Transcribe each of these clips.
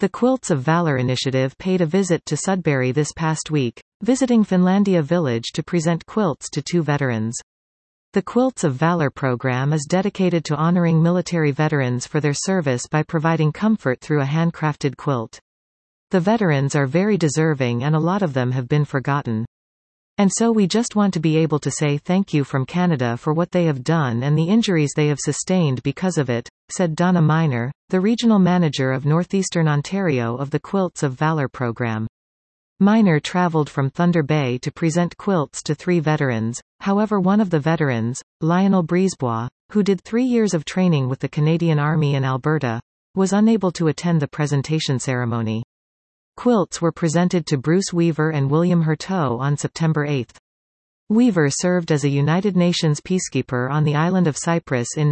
The Quilts of Valor initiative paid a visit to Sudbury this past week, visiting Finlandia Village to present quilts to 2 veterans. The Quilts of Valor program is dedicated to honoring military veterans for their service by providing comfort through a handcrafted quilt. The veterans are very deserving and a lot of them have been forgotten. And so we just want to be able to say thank you from Canada for what they have done and the injuries they have sustained because of it, said Donna Miner, the regional manager of Northeastern Ontario of the Quilts of Valor program. Miner traveled from Thunder Bay to present quilts to 3 veterans, however one of the veterans, Lionel Brisebois, who did 3 years of training with the Canadian Army in Alberta, was unable to attend the presentation ceremony. Quilts were presented to Bruce Weaver and William Hurteau on September 8. Weaver served as a United Nations peacekeeper on the island of Cyprus in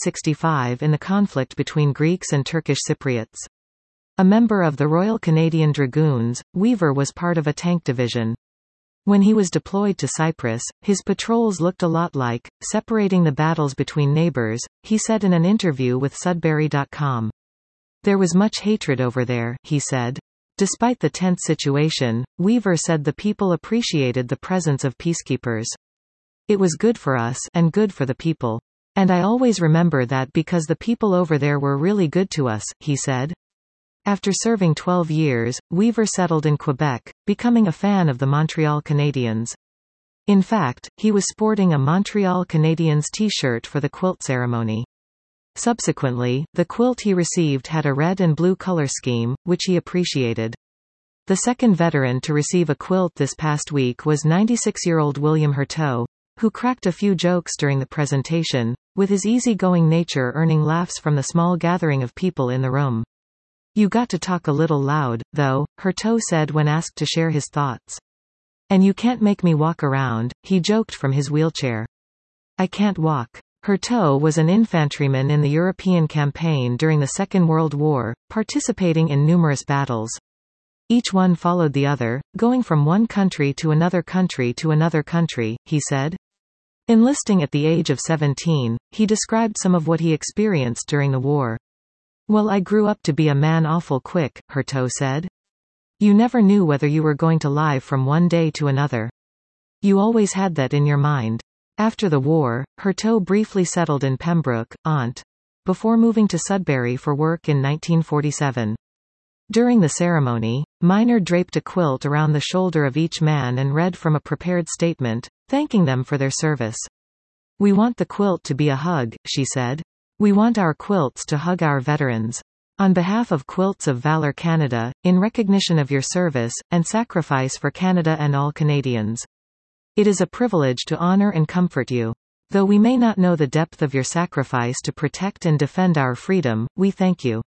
1965 in the conflict between Greeks and Turkish Cypriots. A member of the Royal Canadian Dragoons, Weaver was part of a tank division. When he was deployed to Cyprus, his patrols looked a lot like, separating the battles between neighbors, he said in an interview with Sudbury.com. There was much hatred over there, he said. Despite the tense situation, Weaver said the people appreciated the presence of peacekeepers. It was good for us, and good for the people. And I always remember that because the people over there were really good to us, he said. After serving 12 years, Weaver settled in Quebec, becoming a fan of the Montreal Canadiens. In fact, he was sporting a Montreal Canadiens t-shirt for the quilt ceremony. Subsequently, the quilt he received had a red and blue color scheme, which he appreciated. The second veteran to receive a quilt this past week was 96-year-old William Hurteau, who cracked a few jokes during the presentation, with his easygoing nature earning laughs from the small gathering of people in the room. You got to talk a little loud, though, Hurteau said when asked to share his thoughts. And you can't make me walk around, he joked from his wheelchair. I can't walk. Hurteau was an infantryman in the European campaign during the Second World War, participating in numerous battles. Each one followed the other, going from one country to another country to another country, he said. Enlisting at the age of 17, he described some of what he experienced during the war. Well, I grew up to be a man awful quick, Hurteau said. You never knew whether you were going to live from one day to another. You always had that in your mind. After the war, Hurteau briefly settled in Pembroke, Ont. Before moving to Sudbury for work in 1947. During the ceremony, Miner draped a quilt around the shoulder of each man and read from a prepared statement, thanking them for their service. We want the quilt to be a hug, she said. We want our quilts to hug our veterans. On behalf of Quilts of Valor Canada, in recognition of your service, and sacrifice for Canada and all Canadians. It is a privilege to honor and comfort you. Though we may not know the depth of your sacrifice to protect and defend our freedom, we thank you.